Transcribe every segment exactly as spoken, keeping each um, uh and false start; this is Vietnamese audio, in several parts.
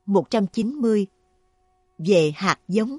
một trăm chín mươi. Về hạt giống.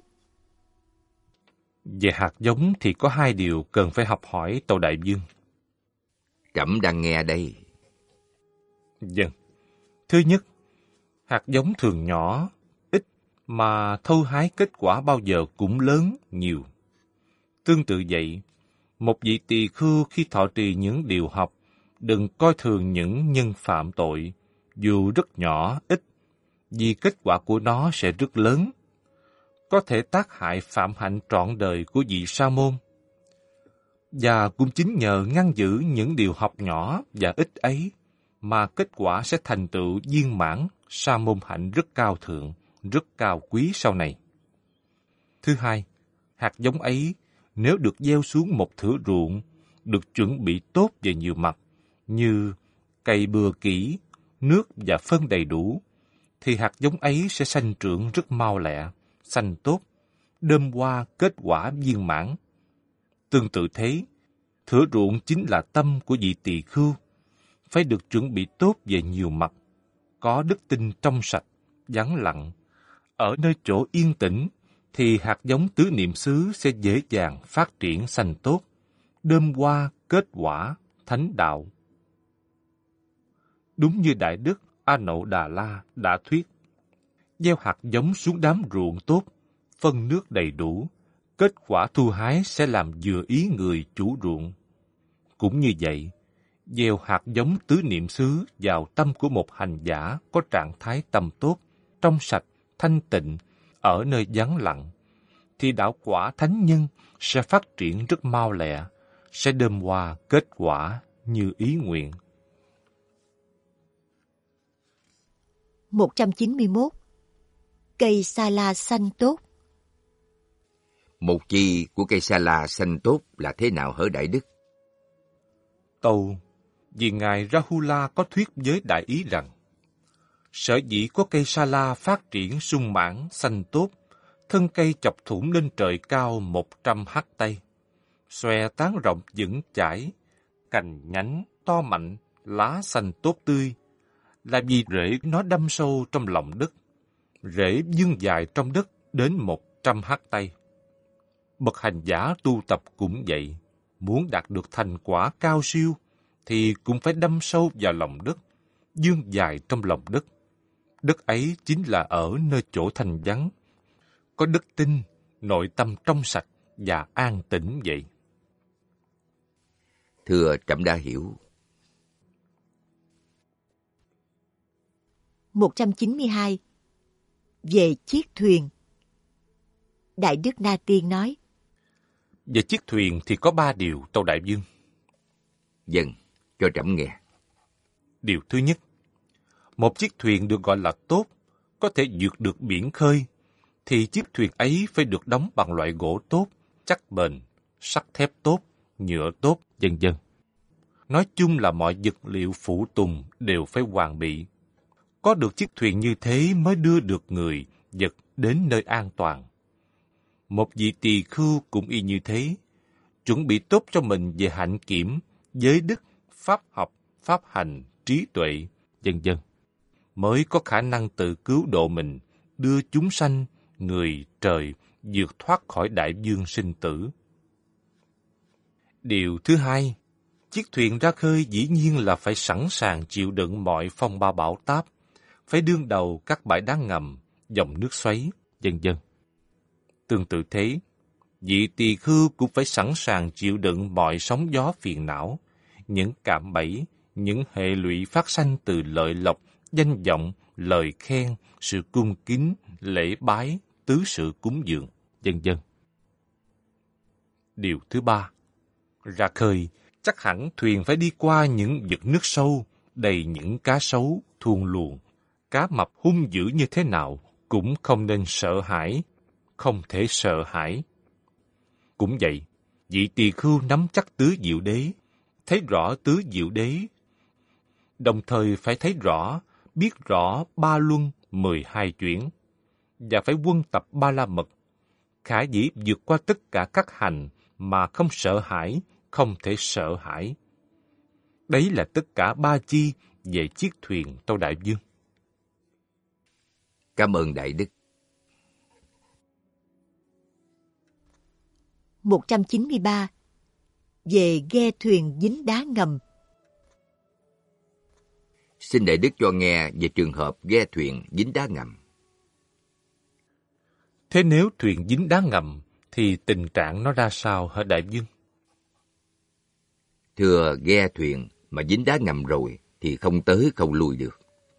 Về hạt giống thì có hai điều cần phải học hỏi Tâu Đại Vương. Trẫm đang nghe đây. Vâng. Thứ nhất, hạt giống thường nhỏ, ít, mà thu hái kết quả bao giờ cũng lớn, nhiều. Tương tự vậy, một vị tỳ khưu khi thọ trì những điều học, đừng coi thường những nhân phạm tội, dù rất nhỏ, ít, vì kết quả của nó sẽ rất lớn, có thể tác hại phạm hạnh trọn đời của vị sa môn. Và cũng chính nhờ ngăn giữ những điều học nhỏ và ít ấy, mà kết quả sẽ thành tựu viên mãn sa môn hạnh rất cao thượng, rất cao quý sau này. Thứ hai, hạt giống ấy nếu được gieo xuống một thửa ruộng, được chuẩn bị tốt về nhiều mặt, như cày bừa kỹ, nước và phân đầy đủ, thì hạt giống ấy sẽ sanh trưởng rất mau lẹ, xanh tốt, đơm hoa kết quả viên mãn. Tương tự thế, thửa ruộng chính là tâm của vị tỳ khưu, phải được chuẩn bị tốt về nhiều mặt, có đức tin trong sạch, vắng lặng. Ở nơi chỗ yên tĩnh, thì hạt giống tứ niệm xứ sẽ dễ dàng phát triển xanh tốt, đơm hoa kết quả, thánh đạo. Đúng như Đại Đức A Nậu Đà La đã thuyết, gieo hạt giống xuống đám ruộng tốt, phân nước đầy đủ, kết quả thu hái sẽ làm vừa ý người chủ ruộng. Cũng như vậy, gieo hạt giống tứ niệm xứ vào tâm của một hành giả có trạng thái tâm tốt, trong sạch, thanh tịnh, ở nơi vắng lặng, thì đạo quả thánh nhân sẽ phát triển rất mau lẹ, sẽ đơm hoa kết quả như ý nguyện. một trăm chín mươi mốt. Cây sa la xanh tốt. Một chi của cây sa la xanh tốt là thế nào hỡi Đại Đức? Tâu, vì Ngài Rahula có thuyết với Đại Ý rằng, sở dĩ có cây sa la phát triển sung mãn, xanh tốt, thân cây chọc thủng lên trời cao một trăm hắt tay, xòe tán rộng vững chãi, cành nhánh to mạnh, lá xanh tốt tươi, là vì rễ nó đâm sâu trong lòng đất, rễ vươn dài trong đất đến một trăm hắt tay. Bậc hành giả tu tập cũng vậy, muốn đạt được thành quả cao siêu, thì cũng phải đâm sâu vào lòng đất, vươn dài trong lòng đất. Đất ấy chính là ở nơi chỗ thanh vắng, có đức tin, nội tâm trong sạch và an tĩnh vậy. Thưa trẫm đã hiểu. một trăm chín mươi hai. Về chiếc thuyền. Đại Đức Na Tiên nói, về chiếc thuyền thì có ba điều, Tâu Đại Vương. Vâng, cho trẫm nghe. Điều thứ nhất, một chiếc thuyền được gọi là tốt, có thể vượt được biển khơi, thì chiếc thuyền ấy phải được đóng bằng loại gỗ tốt, chắc bền, sắt thép tốt, nhựa tốt, vân vân. Nói chung là mọi vật liệu phụ tùng đều phải hoàn bị. Có được chiếc thuyền như thế mới đưa được người, vật đến nơi an toàn. Một vị tỳ khưu cũng y như thế, chuẩn bị tốt cho mình về hạnh kiểm, giới đức, pháp học, pháp hành, trí tuệ, vân vân, mới có khả năng tự cứu độ mình, đưa chúng sanh, người, trời vượt thoát khỏi đại dương sinh tử. Điều thứ hai, chiếc thuyền ra khơi dĩ nhiên là phải sẵn sàng chịu đựng mọi phong ba bão táp, phải đương đầu các bãi đá ngầm, dòng nước xoáy, vân vân. Tương tự thế, vị tỳ khưu cũng phải sẵn sàng chịu đựng mọi sóng gió phiền não, những cạm bẫy, những hệ lụy phát sanh từ lợi lộc, danh vọng, lời khen, sự cung kính, lễ bái, tứ sự cúng dường, vân vân. Điều thứ ba, ra khơi, chắc hẳn thuyền phải đi qua những vực nước sâu, đầy những cá sấu, thuôn luồng. Cá mập hung dữ như thế nào cũng không nên sợ hãi, không thể sợ hãi. Cũng vậy, vị tỳ khưu nắm chắc tứ diệu đế, thấy rõ tứ diệu đế, đồng thời phải thấy rõ, biết rõ ba luân, mười hai chuyển, và phải quân tập ba la mật, khả dĩ vượt qua tất cả các hành mà không sợ hãi, không thể sợ hãi. Đấy là tất cả ba chi về chiếc thuyền, Tâu Đại Vương. Cảm ơn Đại Đức. một trăm chín mươi ba. Về ghe thuyền dính đá ngầm. Xin Đại Đức cho nghe về trường hợp ghe thuyền dính đá ngầm. Thế nếu thuyền dính đá ngầm, thì tình trạng nó ra sao hả Đại Dương? Thưa, ghe thuyền mà dính đá ngầm rồi thì không tới không lui được.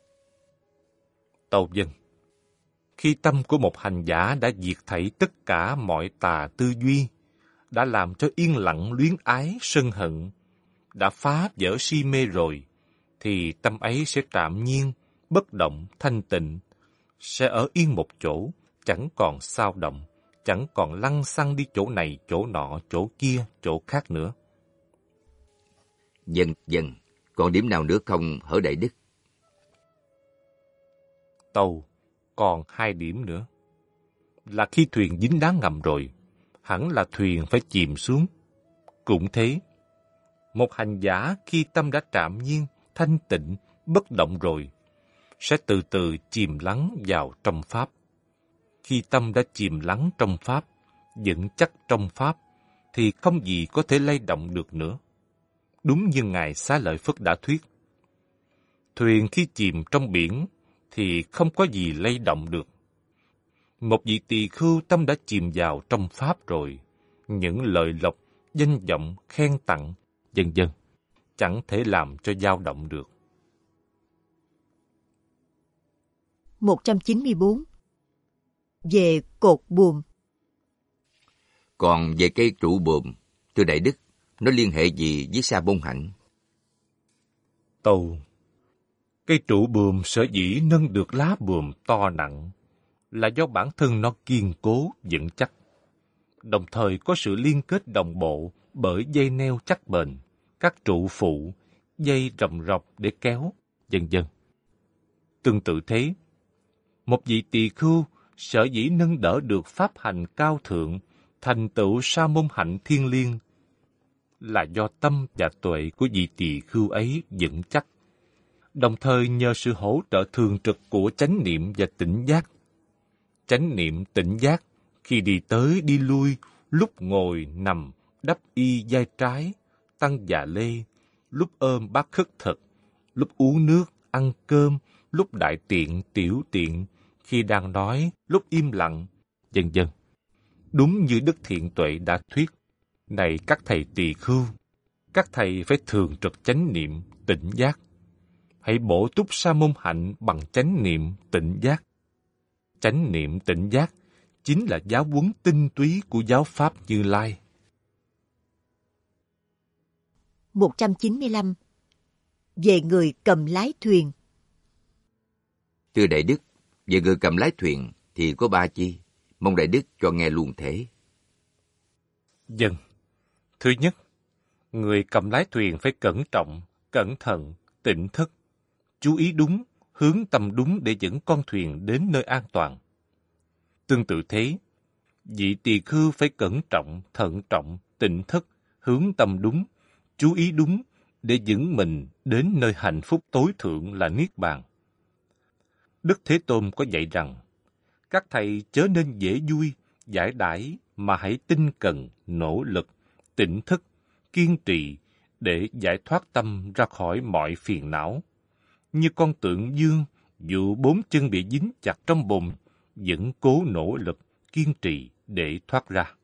Tâu dân, khi tâm của một hành giả đã diệt thảy tất cả mọi tà tư duy, đã làm cho yên lặng luyến ái sân hận, đã phá vỡ si mê rồi, thì tâm ấy sẽ trạm nhiên, bất động, thanh tịnh, sẽ ở yên một chỗ, chẳng còn xao động, chẳng còn lăng xăng đi chỗ này, chỗ nọ, chỗ kia, chỗ khác nữa. Dân, dân, còn điểm nào nữa không hỡi Đại Đức? Tâu, còn hai điểm nữa. Là khi thuyền dính đá ngầm rồi, hẳn là thuyền phải chìm xuống. Cũng thế, một hành giả khi tâm đã trạm nhiên, thanh tịnh, bất động rồi, sẽ từ từ chìm lắng vào trong Pháp. Khi tâm đã chìm lắng trong Pháp, vững chắc trong Pháp, thì không gì có thể lay động được nữa. Đúng như Ngài Xá Lợi Phất đã thuyết. Thuyền khi chìm trong biển, thì không có gì lay động được. Một vị tỳ khưu tâm đã chìm vào trong Pháp rồi, những lợi lộc, danh vọng, khen tặng, vân vân, chẳng thể làm cho dao động được. một trăm chín mươi bốn. Về cột buồm. Còn về cây trụ buồm, thưa Đại Đức, nó liên hệ gì với Sa Môn Hạnh? Tâu, cây trụ buồm sở dĩ nâng được lá buồm to nặng là do bản thân nó kiên cố, vững chắc, đồng thời có sự liên kết đồng bộ bởi dây neo chắc bền, các trụ phụ, dây rồng rọc để kéo, vân vân. Tương tự thế, một vị tỳ khưu sở dĩ nâng đỡ được pháp hành cao thượng, thành tựu sa môn hạnh thiên liêng, là do tâm và tuệ của vị tỳ khưu ấy vững chắc, đồng thời nhờ sự hỗ trợ thường trực của chánh niệm và tỉnh giác. Chánh niệm tỉnh giác khi đi tới đi lui, lúc ngồi nằm, đắp y vai trái, tăng già lê, lúc ôm bát khất thực, lúc uống nước, ăn cơm, lúc đại tiện, tiểu tiện, khi đang nói, lúc im lặng, vân vân. Đúng như Đức Thiện Tuệ đã thuyết, này các thầy tỳ khưu, các thầy phải thường trực chánh niệm, tỉnh giác. Hãy bổ túc sa môn hạnh bằng chánh niệm, tỉnh giác. Chánh niệm, tỉnh giác chính là giáo huấn tinh túy của giáo pháp Như Lai. một trăm chín mươi lăm. Về người cầm lái thuyền. Thưa Đại Đức, về người cầm lái thuyền thì có ba chi, mong Đại Đức cho nghe luôn thể. Dân, thứ nhất, người cầm lái thuyền phải cẩn trọng, cẩn thận, tỉnh thức, chú ý đúng, hướng tâm đúng để dẫn con thuyền đến nơi an toàn. Tương tự thế, vị tỳ khưu phải cẩn trọng, thận trọng, tỉnh thức, hướng tâm đúng, chú ý đúng để dẫn mình đến nơi hạnh phúc tối thượng là Niết Bàn. Đức Thế Tôn có dạy rằng, các thầy chớ nên dễ vui, giải đãi mà hãy tinh cần, nỗ lực, tỉnh thức, kiên trì để giải thoát tâm ra khỏi mọi phiền não. Như con tượng dương, dù bốn chân bị dính chặt trong bùn, vẫn cố nỗ lực, kiên trì để thoát ra.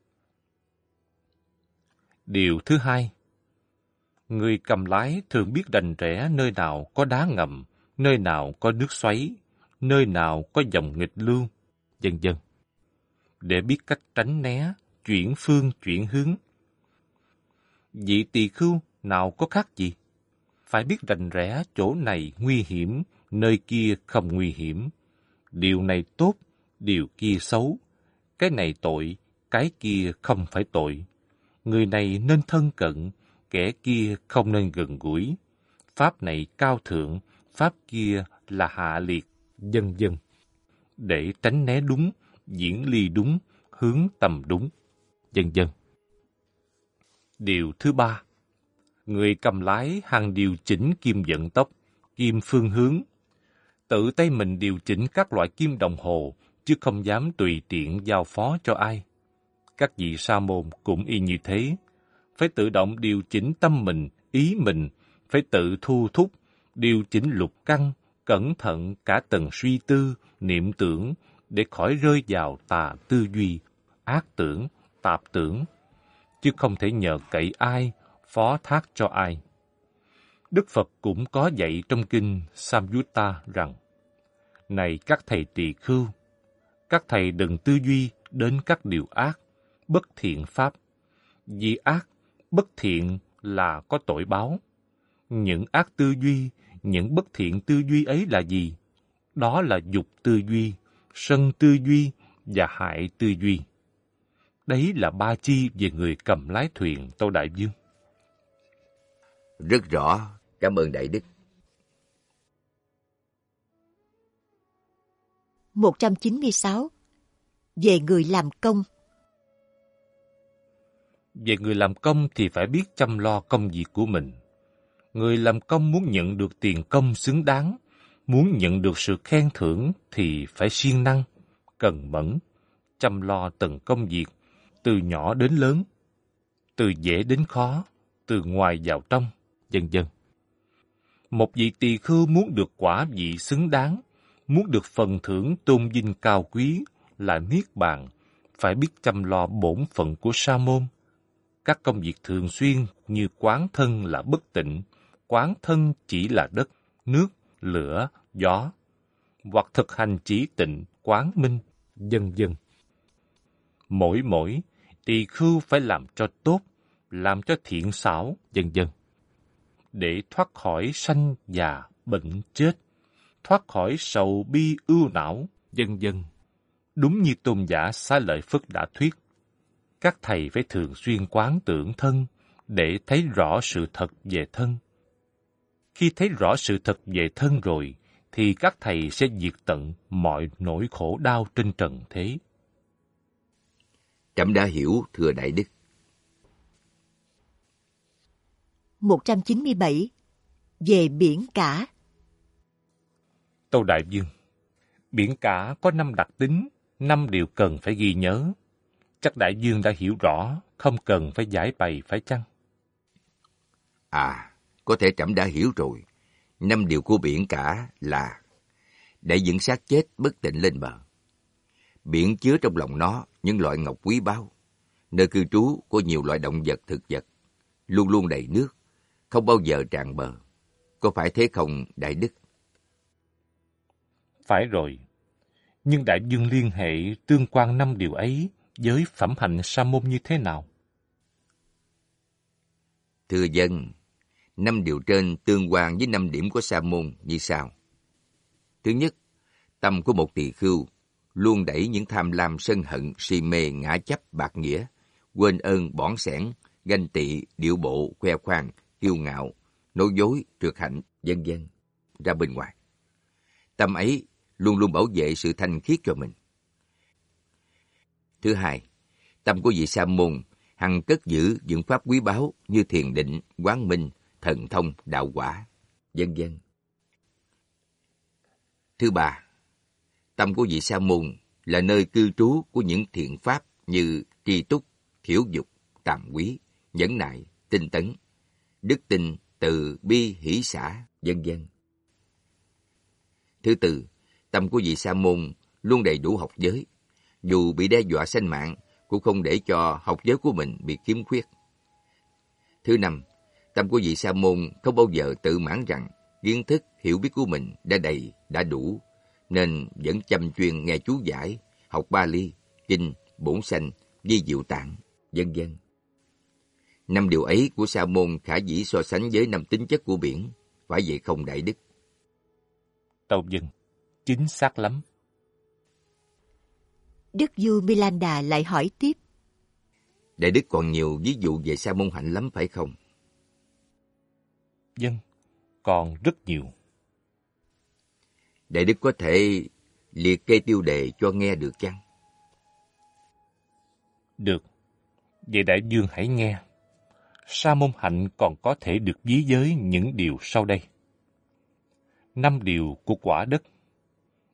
Điều thứ hai, người cầm lái thường biết rành rẽ nơi nào có đá ngầm, nơi nào có nước xoáy, nơi nào có dòng nghịch lưu, vân vân, để biết cách tránh né, chuyển phương chuyển hướng. Vị tỳ khưu nào có khác gì? Phải biết rành rẽ chỗ này nguy hiểm, nơi kia không nguy hiểm. Điều này tốt, điều kia xấu. Cái này tội, cái kia không phải tội. Người này nên thân cận, kẻ kia không nên gần gũi. Pháp này cao thượng, pháp kia là hạ liệt, vân vân. Để tránh né đúng, diễn ly đúng, hướng tầm đúng, vân vân. Điều thứ ba, người cầm lái hằng điều chỉnh kim vận tốc, kim phương hướng. tự tay mình điều chỉnh các loại kim đồng hồ, chứ không dám tùy tiện giao phó cho ai. Các vị sa môn cũng y như thế, phải tự động điều chỉnh tâm mình, ý mình, phải tự thu thúc, điều chỉnh lục căn, cẩn thận cả tầng suy tư, niệm tưởng, để khỏi rơi vào tà tư duy, ác tưởng, tạp tưởng, chứ không thể nhờ cậy ai, phó thác cho ai. Đức Phật cũng có dạy trong kinh Samyutta rằng, này các thầy tỳ khưu, các thầy đừng tư duy đến các điều ác, bất thiện pháp, vì ác, bất thiện là có tội báo. Những ác tư duy, những bất thiện tư duy ấy là gì? Đó là dục tư duy, sân tư duy và hại tư duy. Đấy là ba chi về người cầm lái thuyền, Tâu Đại Vương. Rất rõ, cảm ơn Đại Đức. một trăm chín mươi sáu. Về người làm công. Về người làm công thì phải biết chăm lo công việc của mình. Người làm công muốn nhận được tiền công xứng đáng, muốn nhận được sự khen thưởng thì phải siêng năng, cần mẫn, chăm lo từng công việc, từ nhỏ đến lớn, từ dễ đến khó, từ ngoài vào trong, vân vân. Một vị tỳ khưu muốn được quả vị xứng đáng, muốn được phần thưởng tôn vinh cao quý là niết bàn, phải biết chăm lo bổn phận của sa môn. Các công việc thường xuyên như quán thân là bất tịnh, quán thân chỉ là đất, nước, lửa, gió, hoặc thực hành chỉ tịnh, quán minh, vân vân. Mỗi mỗi, tỳ khưu phải làm cho tốt, làm cho thiện xảo, vân vân, để thoát khỏi sanh già, bệnh chết, thoát khỏi sầu bi ưu não, vân vân. Đúng như tôn giả Xá Lợi Phất đã thuyết, các thầy phải thường xuyên quán tưởng thân để thấy rõ sự thật về thân. Khi thấy rõ sự thật về thân rồi, thì các thầy sẽ diệt tận mọi nỗi khổ đau trên trần thế. Trẫm đã hiểu, thưa Đại Đức. một trăm chín mươi bảy. Về biển cả. Tâu Đại Vương, biển cả có năm đặc tính, năm điều cần phải ghi nhớ. Chắc Đại Vương đã hiểu rõ, không cần phải giải bày phải chăng? À, có thể trẫm đã hiểu rồi. Năm điều của biển cả là: đẩy những xác chết bất tịnh lên bờ. Biển chứa trong lòng nó những loại ngọc quý báu, nơi cư trú của nhiều loại động vật thực vật, luôn luôn đầy nước, không bao giờ tràn bờ. Có phải thế không, Đại Đức? Phải rồi. Nhưng Đại Vương liên hệ tương quan năm điều ấy với phẩm hạnh sa môn như thế nào? Thưa dân, năm điều trên tương quan với năm điểm của sa môn như sau. Thứ nhất, tâm của một tỳ khưu luôn đẩy những tham lam sân hận, si mê, ngã chấp, bạc nghĩa, quên ơn, bỏn sẻn, ganh tị, điệu bộ, khoe khoang, kiêu ngạo, nói dối, trượt hạnh, vân vân ra bên ngoài. Tâm ấy luôn luôn bảo vệ sự thanh khiết cho mình. Thứ hai, tâm của vị sa môn hằng cất giữ những pháp quý báu như thiền định, quán minh, thần thông, đạo quả, vân vân. Thứ ba, tâm của vị sa môn là nơi cư trú của những thiện pháp như tri túc, thiểu dục, tàm quý, nhẫn nại, tinh tấn, đức tin, từ bi, hỷ xả, vân vân. Thứ tư, tâm của vị sa môn luôn đầy đủ học giới, dù bị đe dọa sanh mạng cũng không để cho học giới của mình bị khiếm khuyết. Thứ năm, tâm của vị sa môn không bao giờ tự mãn rằng kiến thức, hiểu biết của mình đã đầy, đã đủ, nên vẫn chăm chuyên nghe chú giải, học Bali, Kinh, Bổn Sanh, Di Diệu Tạng, vân vân. Năm điều ấy của sa môn khả dĩ so sánh với năm tính chất của biển, phải vậy không, Đại Đức? Tâu Dân, chính xác lắm. Đức vua Milanda lại hỏi tiếp. Đại Đức còn nhiều ví dụ về sa môn hạnh lắm phải không? Dân, còn rất nhiều. Đại Đức có thể liệt kê tiêu đề cho nghe được chăng? Được. Vậy Đại Vương hãy nghe. Sa môn hạnh còn có thể được ví với những điều sau đây. Năm điều của quả đất.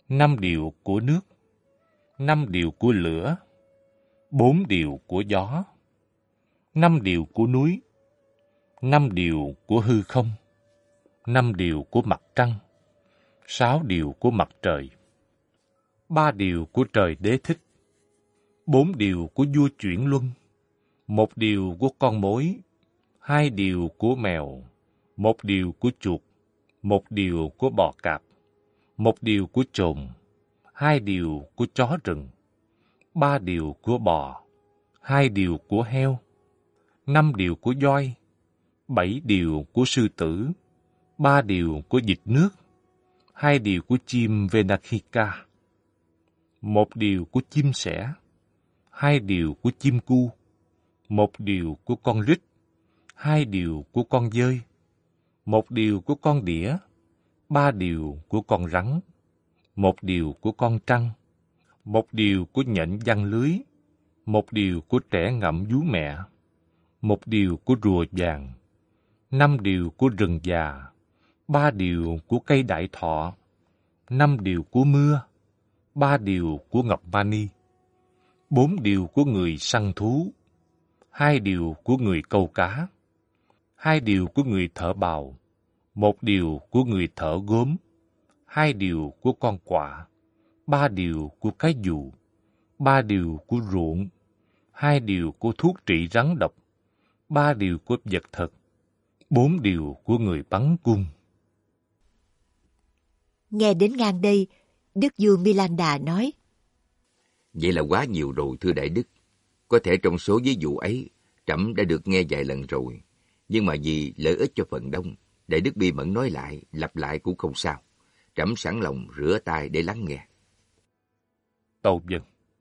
năm điều của nước, năm điều của lửa, bốn điều của gió, năm điều của núi, năm điều của hư không, năm điều của mặt trăng, sáu điều của mặt trời, ba điều của trời đế thích, bốn điều của vua chuyển luân, một điều của con mối, hai điều của mèo, một điều của chuột, một điều của bò cạp, một điều của trồn, hai điều của chó rừng, ba điều của bò, hai điều của heo, năm điều của voi, bảy điều của sư tử, ba điều của vịt nước, hai điều của chim Venakika, một điều của chim sẻ, hai điều của chim cu, một điều của con rít, hai điều của con dơi, một điều của con đỉa, ba điều của con rắn, một điều của con trăng, một điều của nhện giăng lưới, một điều của trẻ ngậm vú mẹ, một điều của rùa vàng, năm điều của rừng già, ba điều của cây đại thọ, năm điều của mưa, ba điều của ngọc mani, bốn điều của người săn thú, hai điều của người câu cá, hai điều của người thợ bào, một điều của người thợ gốm, hai điều của con quạ, ba điều của cái dù, ba điều của ruộng, hai điều của thuốc trị rắn độc, ba điều của vật thực, bốn điều của người bắn cung. Nghe đến ngang đây, Đức vua Milanda nói: Vậy là quá nhiều rồi, thưa Đại Đức. Có thể trong số ví dụ ấy, trẫm đã được nghe vài lần rồi. Nhưng mà vì lợi ích cho phần đông, Đại Đức bi mẫn nói lại, lặp lại cũng không sao. Trẫm sẵn lòng rửa tai để lắng nghe. Tâu vâng.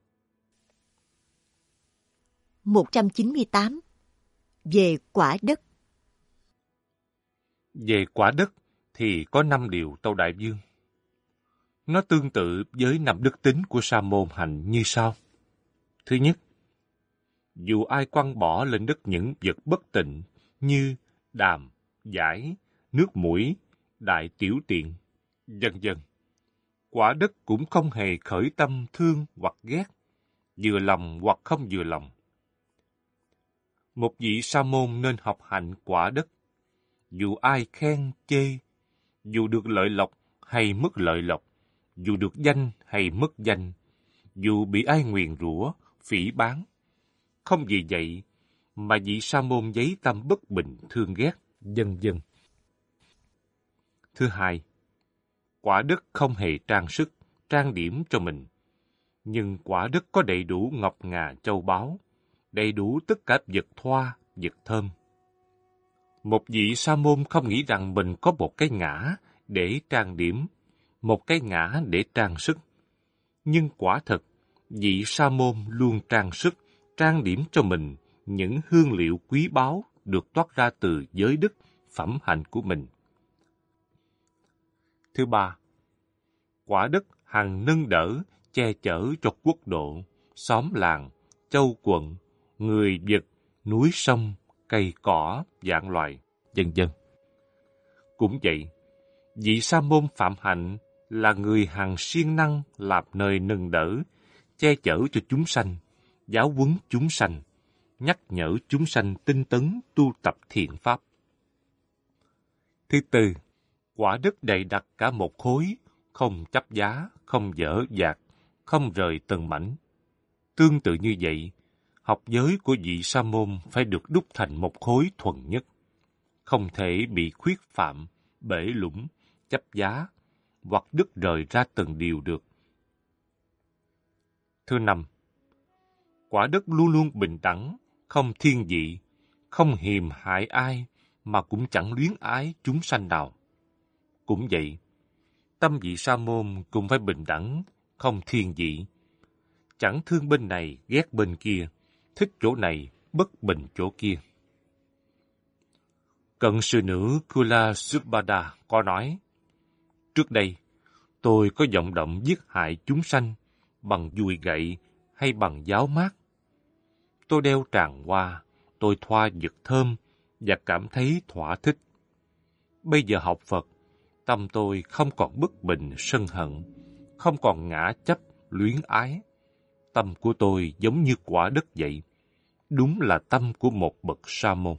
một trăm chín mươi tám. Về quả đất. Về quả đất thì có năm điều, tâu đại vương. Nó tương tự với năm đức tính của sa môn hành như sau. Thứ nhất, dù ai quăng bỏ lên đất những vật bất tịnh như đàm, dải, nước mũi, đại tiểu tiện, vân vân, quả đất cũng không hề khởi tâm thương hoặc ghét, vừa lòng hoặc không vừa lòng. Một vị sa môn nên học hành quả đất. Dù ai khen, chê, dù được lợi lộc hay mất lợi lộc, dù được danh hay mất danh, dù bị ai nguyền rủa, phỉ báng, không vì vậy mà vị sa môn giấy tâm bất bình thương ghét, vân vân. Thứ hai, quả đất không hề trang sức, trang điểm cho mình, nhưng quả đất có đầy đủ ngọc ngà châu báu, đầy đủ tất cả vật thoa, vật thơm. Một vị sa môn không nghĩ rằng mình có một cái ngã để trang điểm, một cái ngã để trang sức. Nhưng quả thật, vị sa môn luôn trang sức, trang điểm cho mình những hương liệu quý báu được toát ra từ giới đức, phẩm hạnh của mình. Thứ ba, quả đất hằng nâng đỡ, che chở cho quốc độ, xóm làng, châu quận, người vật, núi sông, cây cỏ, vạn loài, vân vân. Cũng vậy, vị sa môn phạm hạnh là người hằng siêng năng làm nơi nâng đỡ, che chở cho chúng sanh, giáo huấn chúng sanh, nhắc nhở chúng sanh tinh tấn tu tập thiện pháp. Thứ tư, quả đất đầy đặt cả một khối, không chấp giá, không dở dạt, không rời từng mảnh. Tương tự như vậy, học giới của vị sa môn phải được đúc thành một khối thuần nhất, không thể bị khuyết phạm, bể lũng, chấp giá, hoặc đứt rời ra từng điều được. Thứ năm, quả đất luôn luôn bình đẳng, không thiên vị, không hiềm hại ai, mà cũng chẳng luyến ái chúng sanh nào. Cũng vậy, tâm vị sa môn cũng phải bình đẳng, không thiên vị, chẳng thương bên này ghét bên kia, thích chỗ này bất bình chỗ kia. Cận sư nữ Kula Subhada có nói, trước đây, tôi có vọng động giết hại chúng sanh bằng dùi gậy hay bằng giáo mát. Tôi đeo tràng hoa, tôi thoa vật thơm và cảm thấy thỏa thích. Bây giờ học Phật, tâm tôi không còn bất bình sân hận, không còn ngã chấp, luyến ái. Tâm của tôi giống như quả đất vậy. Đúng là tâm của một bậc sa môn.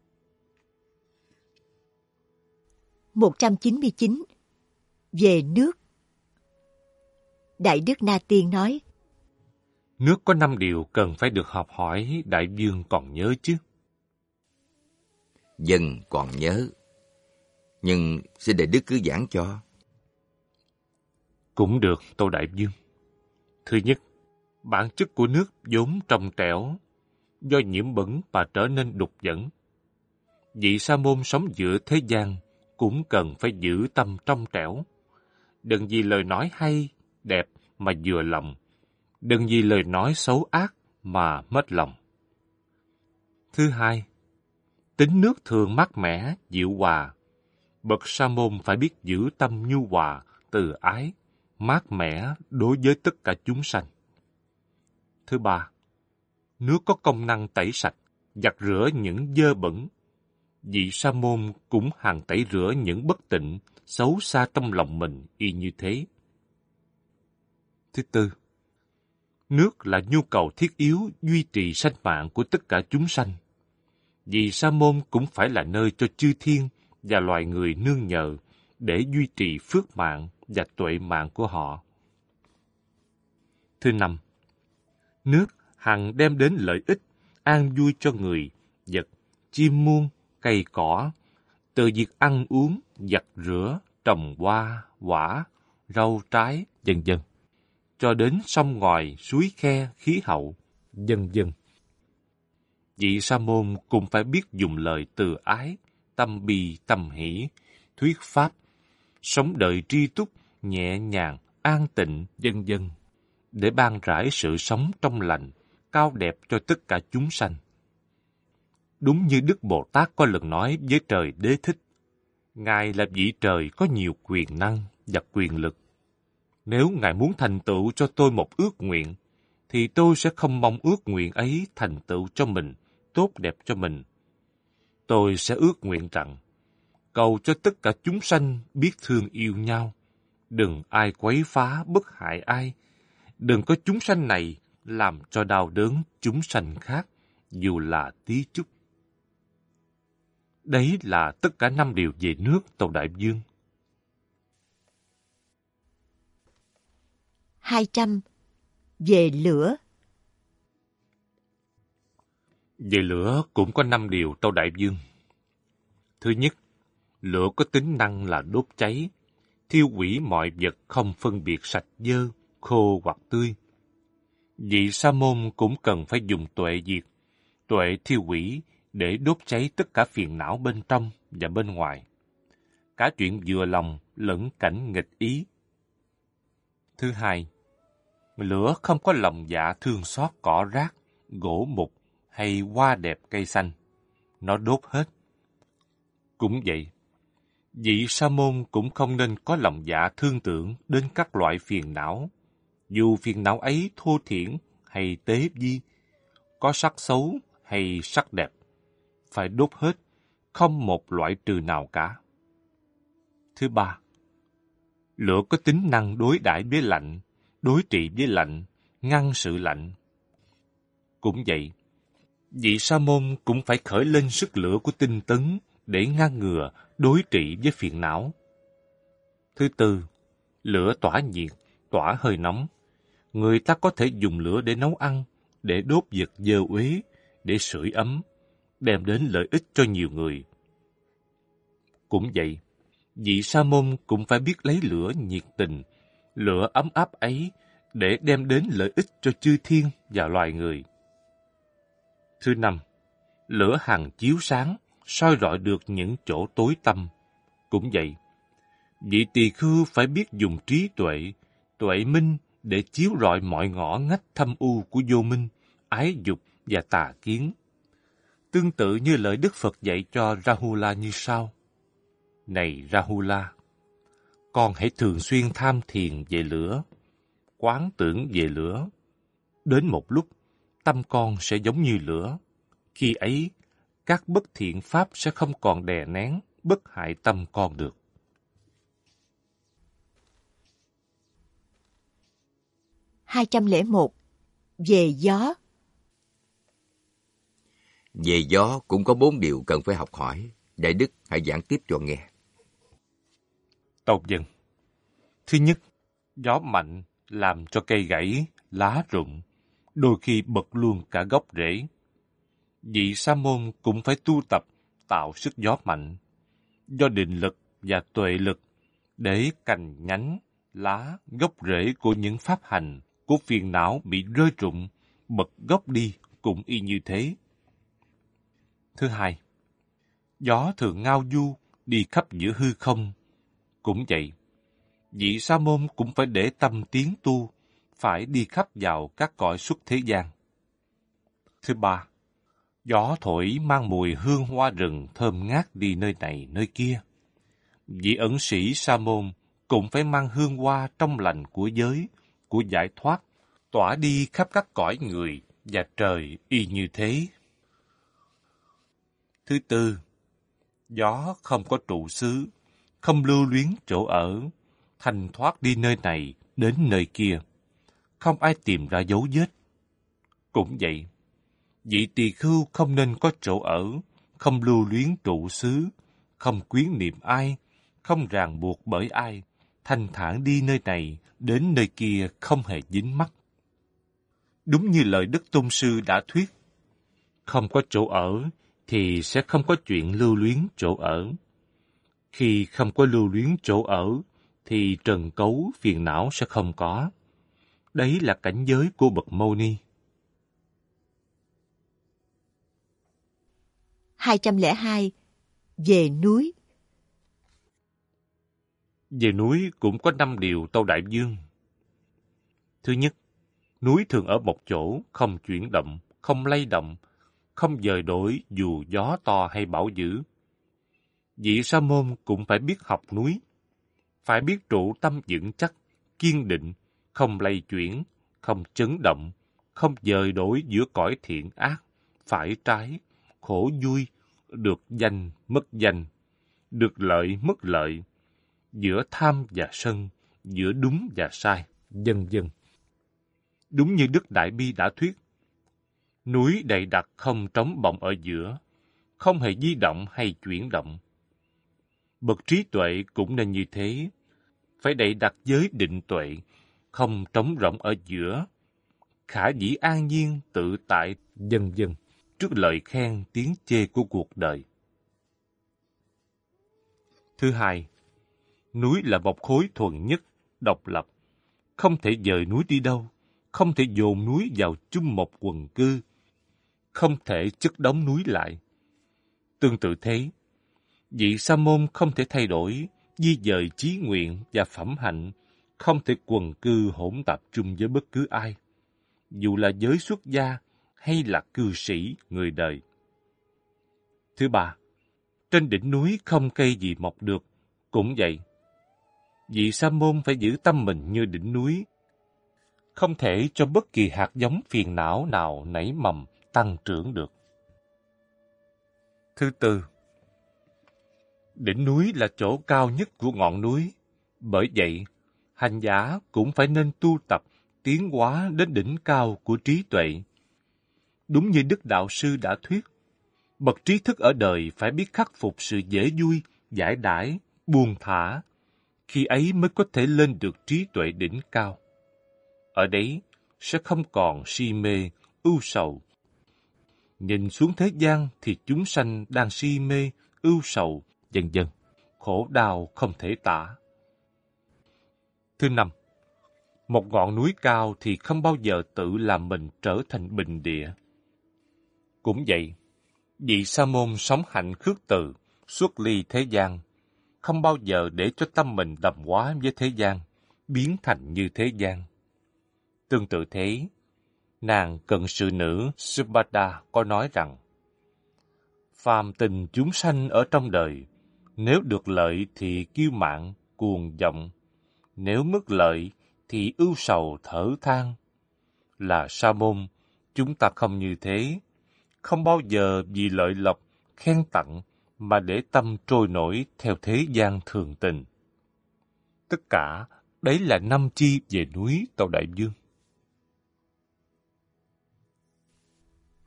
một trăm chín mươi chín. Về nước. Đại Đức Na Tiên nói: Nước có năm điều cần phải được học hỏi, Đại vương còn nhớ chứ? Dân còn nhớ. Nhưng xin Đại Đức cứ giảng cho. Cũng được, Tâu Đại vương. Thứ nhất, bản chất của nước vốn trong trẻo, do nhiễm bẩn mà trở nên đục dẫn. Vị sa môn sống giữa thế gian cũng cần phải giữ tâm trong trẻo. Đừng vì lời nói hay, đẹp mà vừa lòng. Đừng vì lời nói xấu ác mà mất lòng. Thứ hai, tính nước thường mát mẻ, dịu hòa. Bậc sa môn phải biết giữ tâm nhu hòa, từ ái, mát mẻ đối với tất cả chúng sanh. Thứ ba, nước có công năng tẩy sạch, giặt rửa những dơ bẩn. Vị sa môn cũng hằng tẩy rửa những bất tịnh, xấu xa trong lòng mình y như thế. Thứ tư, nước là nhu cầu thiết yếu duy trì sanh mạng của tất cả chúng sanh. Vì sa môn cũng phải là nơi cho chư thiên và loài người nương nhờ để duy trì phước mạng và tuệ mạng của họ. Thứ năm, nước hằng đem đến lợi ích, an vui cho người, vật, chim muôn, cây cỏ, từ việc ăn uống, giặt rửa, trồng hoa, quả, rau trái, vân vân, cho đến sông ngòi, suối khe, khí hậu, vân vân. Vị sa môn cũng phải biết dùng lời từ ái, tâm bi, tâm hỷ, thuyết pháp, sống đời tri túc, nhẹ nhàng, an tịnh, vân vân, để ban rải sự sống trong lành, cao đẹp cho tất cả chúng sanh. Đúng như Đức Bồ Tát có lần nói với trời Đế Thích, Ngài là vị trời có nhiều quyền năng và quyền lực. Nếu Ngài muốn thành tựu cho tôi một ước nguyện, thì tôi sẽ không mong ước nguyện ấy thành tựu cho mình, tốt đẹp cho mình. Tôi sẽ ước nguyện rằng, cầu cho tất cả chúng sanh biết thương yêu nhau, đừng ai quấy phá bất hại ai, đừng có chúng sanh này làm cho đau đớn chúng sanh khác, dù là tí chút. Đấy là tất cả năm điều về nước, Tâu Đại vương. hai trăm. Về lửa. Về lửa cũng có năm điều, Tâu Đại vương. Thứ nhất, lửa có tính năng là đốt cháy, thiêu hủy mọi vật không phân biệt sạch dơ, khô hoặc tươi. Vị sa môn cũng cần phải dùng tuệ diệt, tuệ thiêu hủy để đốt cháy tất cả phiền não bên trong và bên ngoài, cả chuyện vừa lòng lẫn cảnh nghịch ý. Thứ hai, lửa không có lòng dạ thương xót cỏ rác, gỗ mục hay hoa đẹp cây xanh. Nó đốt hết. Cũng vậy, vị sa môn cũng không nên có lòng dạ thương tưởng đến các loại phiền não, dù phiền não ấy thô thiển hay tế vi, có sắc xấu hay sắc đẹp. Phải đốt hết, không một loại trừ nào cả. Thứ ba, lửa có tính năng đối đãi với lạnh, đối trị với lạnh, ngăn sự lạnh. Cũng vậy, vị sa môn cũng phải khởi lên sức lửa của tinh tấn để ngăn ngừa, đối trị với phiền não. Thứ tư, lửa tỏa nhiệt, tỏa hơi nóng. Người ta có thể dùng lửa để nấu ăn, để đốt vật dơ uế, để sưởi ấm, đem đến lợi ích cho nhiều người. Cũng vậy, vị sa môn cũng phải biết lấy lửa nhiệt tình, lửa ấm áp ấy để đem đến lợi ích cho chư thiên và loài người. Thứ năm, lửa hằng chiếu sáng, soi rọi được những chỗ tối tăm. Cũng vậy, vị tỳ khưu phải biết dùng trí tuệ, tuệ minh để chiếu rọi mọi ngõ ngách thâm u của vô minh, ái dục và tà kiến. Tương tự như lời Đức Phật dạy cho Rahula như sau. Này Rahula, con hãy thường xuyên tham thiền về lửa, quán tưởng về lửa. Đến một lúc, tâm con sẽ giống như lửa. Khi ấy, các bất thiện pháp sẽ không còn đè nén, bất hại tâm con được. hai trăm lẻ một. Về gió. Về gió cũng có bốn điều cần phải học hỏi. Đại Đức hãy giảng tiếp cho nghe. Tâu dân. Thứ nhất, gió mạnh làm cho cây gãy, lá rụng, đôi khi bật luôn cả gốc rễ. Vị sa môn cũng phải tu tập tạo sức gió mạnh, do định lực và tuệ lực để cành nhánh, lá, gốc rễ của những pháp hành của phiền não bị rơi rụng, bật gốc đi cũng y như thế. Thứ hai, gió thường ngao du đi khắp giữa hư không. Cũng vậy, vị sa môn cũng phải để tâm tiến tu, phải đi khắp vào các cõi xuất thế gian. Thứ ba, gió thổi mang mùi hương hoa rừng thơm ngát đi nơi này nơi kia. Vị ẩn sĩ sa môn cũng phải mang hương hoa trong lành của giới, của giải thoát, tỏa đi khắp các cõi người và trời y như thế. Thứ tư, gió không có trụ xứ, không lưu luyến chỗ ở, thanh thoát đi nơi này đến nơi kia, không ai tìm ra dấu vết. Cũng vậy, vị tỳ khưu không nên có chỗ ở, không lưu luyến trụ xứ, không quyến niệm ai, không ràng buộc bởi ai, thanh thản đi nơi này đến nơi kia không hề dính mắc. Đúng như lời Đức Tôn Sư đã thuyết, không có chỗ ở thì sẽ không có chuyện lưu luyến chỗ ở. Khi không có lưu luyến chỗ ở, thì trần cấu phiền não sẽ không có. Đấy là cảnh giới của bậc Mâu Ni. hai trăm lẻ hai. Về núi. Về núi cũng có năm điều Tâu Đại Dương. Thứ nhất, núi thường ở một chỗ, không chuyển động, không lay động, không dời đổi dù gió to hay bão dữ. Vị sa môn cũng phải biết học núi, phải biết trụ tâm vững chắc, kiên định, không lay chuyển, không chấn động, không dời đổi giữa cõi thiện ác, phải trái, khổ vui, được danh mất danh, được lợi mất lợi, giữa tham và sân, giữa đúng và sai, vân vân. Đúng như Đức Đại Bi đã thuyết, núi đầy đặc không trống bọng ở giữa, không hề di động hay chuyển động. Bậc trí tuệ cũng nên như thế, phải đầy đặc giới định tuệ, không trống rỗng ở giữa, khả dĩ an nhiên tự tại, vân vân, trước lời khen tiếng chê của cuộc đời. Thứ hai, núi là một khối thuần nhất, độc lập, không thể dời núi đi đâu, không thể dồn núi vào chung một quần cư, không thể chất đóng núi lại. Tương tự thế, vị sa môn không thể thay đổi, di dời chí nguyện và phẩm hạnh, không thể quần cư hỗn tạp chung với bất cứ ai, dù là giới xuất gia hay là cư sĩ người đời. Thứ ba, trên đỉnh núi không cây gì mọc được, cũng vậy. Vị sa môn phải giữ tâm mình như đỉnh núi, không thể cho bất kỳ hạt giống phiền não nào nảy mầm, tăng trưởng được. Thứ tư, đỉnh núi là chỗ cao nhất của ngọn núi, bởi vậy, hành giả cũng phải nên tu tập, tiến hóa đến đỉnh cao của trí tuệ. Đúng như Đức Đạo Sư đã thuyết, bậc trí thức ở đời phải biết khắc phục sự dễ vui, giải đãi, buông thả, khi ấy mới có thể lên được trí tuệ đỉnh cao. Ở đấy sẽ không còn si mê, ưu sầu. Nhìn xuống thế gian thì chúng sanh đang si mê, ưu sầu, vân vân, khổ đau không thể tả. Thứ năm, một ngọn núi cao thì không bao giờ tự làm mình trở thành bình địa. Cũng vậy, vị sa môn sống hạnh khước từ, xuất ly thế gian, không bao giờ để cho tâm mình đầm hóa với thế gian, biến thành như thế gian. Tương tự thế, nàng cận sự nữ Subhada có nói rằng, phàm tình chúng sanh ở trong đời, nếu được lợi thì kiêu mạn, cuồng vọng, nếu mất lợi thì ưu sầu thở than. Là sa môn, chúng ta không như thế, không bao giờ vì lợi lộc, khen tặng mà để tâm trôi nổi theo thế gian thường tình. Tất cả đấy là năm chi về núi Tàu Đại Dương.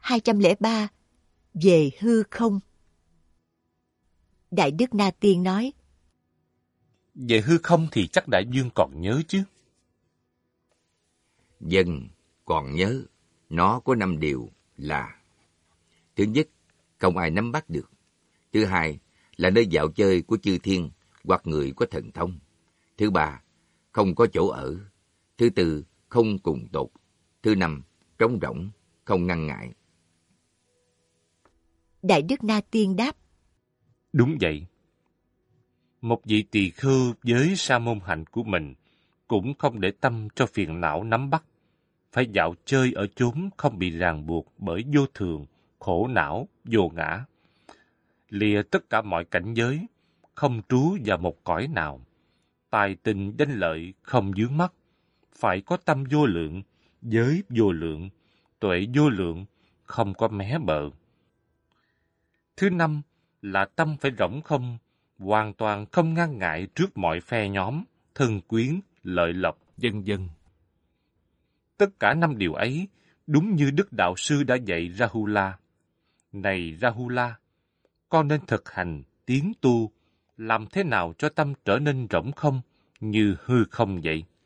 hai trăm lẻ ba về hư không. Đại Đức Na Tiên nói, về hư không thì chắc đại dương còn nhớ chứ? Dân còn nhớ, nó có năm điều là: thứ nhất, không ai nắm bắt được; thứ hai, là nơi dạo chơi của chư thiên hoặc người có thần thông; thứ ba, không có chỗ ở; thứ tư, không cùng tột; thứ năm, trống rỗng, không ngăn ngại. Đại Đức Na Tiên đáp, Đúng vậy. Một vị tỳ khưu với sa môn hạnh của mình cũng không để tâm cho phiền não nắm bắt, phải dạo chơi ở chốn không bị ràng buộc bởi vô thường, khổ não, vô ngã. Lìa tất cả mọi cảnh giới, không trú vào một cõi nào. Tài tình danh lợi không vướng mắc, phải có tâm vô lượng, giới vô lượng, tuệ vô lượng, không có mé bờ. Thứ năm là tâm phải rỗng không, hoàn toàn không ngăn ngại trước mọi phe nhóm, thân quyến, lợi lộc, vân vân. Tất cả năm điều ấy đúng như Đức Đạo Sư đã dạy Rahula. Này Rahula, con nên thực hành, tiến tu, làm thế nào cho tâm trở nên rỗng không, như hư không vậy?